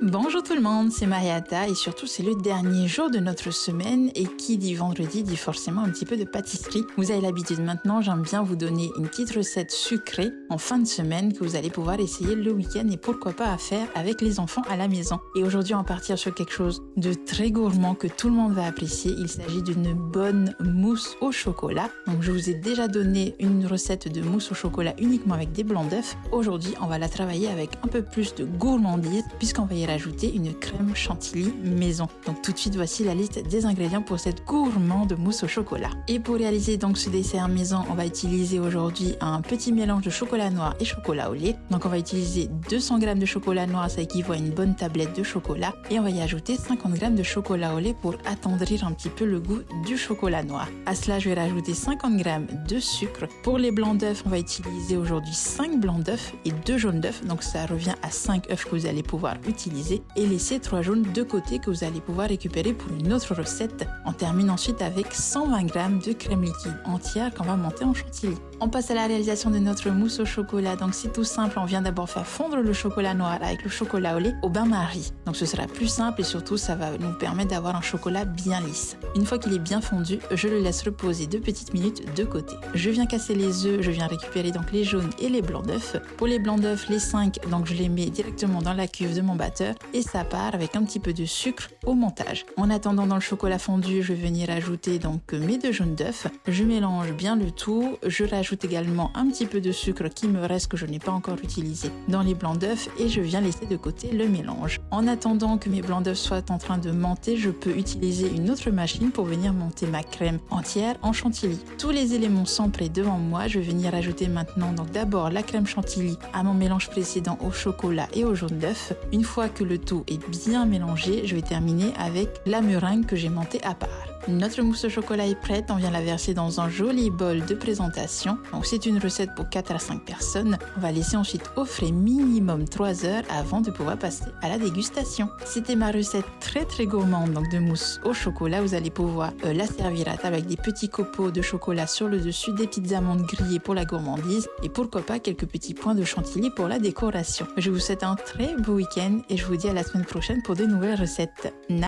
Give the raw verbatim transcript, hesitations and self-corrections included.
Bonjour tout le monde, c'est Mariata et surtout c'est le dernier jour de notre semaine et qui dit vendredi dit forcément un petit peu de pâtisserie. Vous avez l'habitude maintenant, j'aime bien vous donner une petite recette sucrée en fin de semaine que vous allez pouvoir essayer le week-end et pourquoi pas à faire avec les enfants à la maison. Et aujourd'hui on va partir sur quelque chose de très gourmand que tout le monde va apprécier. Il s'agit d'une bonne mousse au chocolat. Donc je vous ai déjà donné une recette de mousse au chocolat uniquement avec des blancs d'œufs. Aujourd'hui on va la travailler avec un peu plus de gourmandise puisqu'on va y rajouter une crème chantilly maison. Donc tout de suite voici la liste des ingrédients pour cette gourmande mousse au chocolat. Et pour réaliser donc ce dessert maison, on va utiliser aujourd'hui un petit mélange de chocolat noir et chocolat au lait. Donc on va utiliser deux cents grammes de chocolat noir, ça équivaut à une bonne tablette de chocolat, et on va y ajouter cinquante grammes de chocolat au lait pour attendrir un petit peu le goût du chocolat noir. À cela je vais rajouter cinquante grammes de sucre. Pour les blancs d'œufs, on va utiliser aujourd'hui cinq blancs d'œufs et deux jaunes d'œufs, donc ça revient à cinq œufs que vous allez pouvoir utiliser et laisser trois jaunes de côté que vous allez pouvoir récupérer pour une autre recette. On termine ensuite avec cent vingt grammes de crème liquide entière qu'on va monter en chantilly. On passe à la réalisation de notre mousse au chocolat. Donc c'est tout simple, on vient d'abord faire fondre le chocolat noir avec le chocolat au lait au bain-marie. Donc ce sera plus simple et surtout ça va nous permettre d'avoir un chocolat bien lisse. Une fois qu'il est bien fondu, je le laisse reposer deux petites minutes de côté. Je viens casser les œufs, je viens récupérer donc les jaunes et les blancs d'œufs. Pour les blancs d'œufs, les cinq, donc je les mets directement dans la cuve de mon batteur et ça part avec un petit peu de sucre au montage. En attendant, dans le chocolat fondu, je vais venir ajouter donc mes deux jaunes d'œufs. Je mélange bien le tout, je rajoute également un petit peu de sucre qui me reste que je n'ai pas encore utilisé dans les blancs d'œufs et je viens laisser de côté le mélange. En attendant que mes blancs d'œufs soient en train de monter, je peux utiliser une autre machine pour venir monter ma crème entière en chantilly. Tous les éléments sont prêts devant moi, je vais venir ajouter maintenant donc d'abord la crème chantilly à mon mélange précédent au chocolat et au jaune d'œuf. Une fois que le tout est bien mélangé, je vais terminer avec la meringue que j'ai montée à part. Notre mousse au chocolat est prête, on vient la verser dans un joli bol de présentation. Donc c'est une recette pour quatre à cinq personnes. On va laisser ensuite au frais minimum trois heures avant de pouvoir passer à la dégustation. C'était ma recette très très gourmande donc de mousse au chocolat. Vous allez pouvoir euh, la servir à table avec des petits copeaux de chocolat sur le dessus, des petites amandes grillées pour la gourmandise et pourquoi pas quelques petits points de chantilly pour la décoration. Je vous souhaite un très beau week-end et je vous dis à la semaine prochaine pour de nouvelles recettes.